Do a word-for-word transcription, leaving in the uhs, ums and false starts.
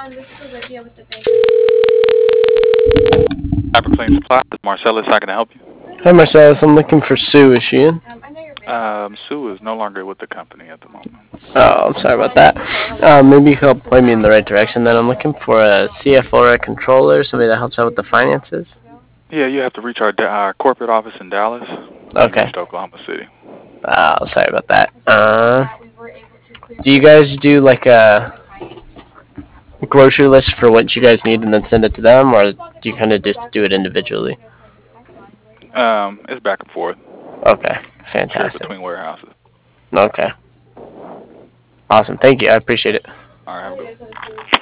this is Olivia with the bank. Hyperclean Supply. This is Marcellus. How can I help you? Hi, Marcellus. I'm looking for Sue. Is she in? Um, I know your bank. Um, Sue is no longer with the company at the moment. Oh, I'm sorry about that. Uh, maybe you could help point me in the right direction. Then I'm looking for a C F O or a controller, somebody that helps out with the finances. Yeah, you have to reach our, our corporate office in Dallas. You Okay. reached Oklahoma City. Oh, sorry about that. Uh, do you guys do like a grocery list for what you guys need and then send it to them, or do you kind of just do it individually? Um, it's back and forth. Okay, Shared fantastic. between warehouses. Okay. Awesome. Thank you. I appreciate it. All right, have a good one.